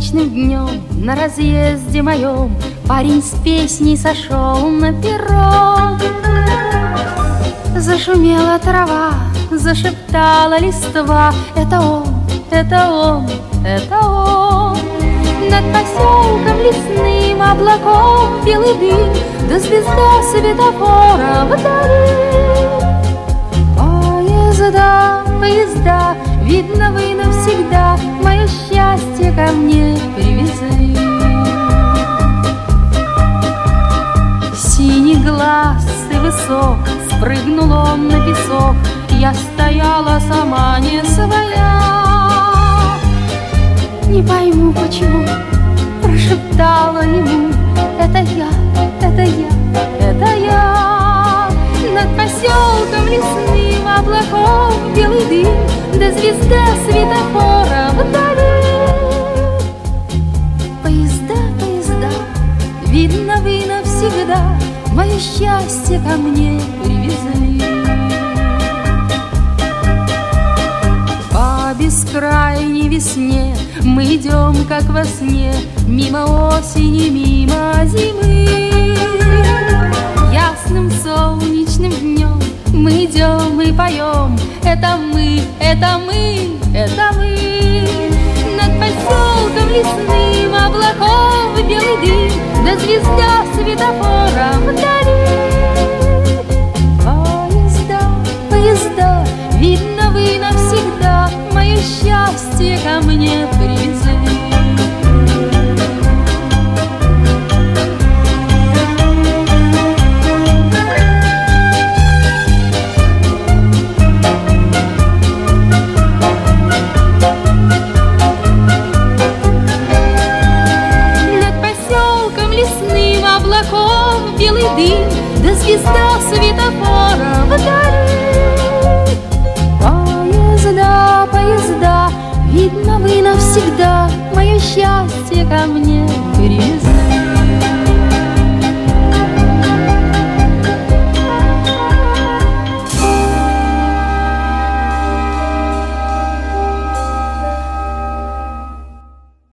солнечным днем на разъезде моем парень с песней сошел на перрон. Зашумела трава, зашептала листва: это он, это он, это он. Над поселком лесным облаком белый дым, да звезда светофора вдали. Поезда, поезда, видно, вы навсегда мое счастье ко мне привезли. Синий глаз и высок, спрыгнул он на песок, я стояла сама не своя. Не пойму почему, прошептала ему: это я, это я, это я. Над поселком лесным облаком белый дым, да звезда светофора вдали. Поезда, поезда, видно, вы навсегда мое счастье ко мне привезли. По бескрайней весне мы идем, как во сне, мимо осени, мимо зимы. Ясным солнечным днем мы идем и поем: это мы, это мы, это мы. Над поселком лесным облаком белый дым, да звезда светофора вдали. Поезда, поезда, видно, вы навсегда мое счастье ко мне привезли. Белый дым, да звезда светофора вдали. Поезда, поезда, видно, вы навсегда мое счастье ко мне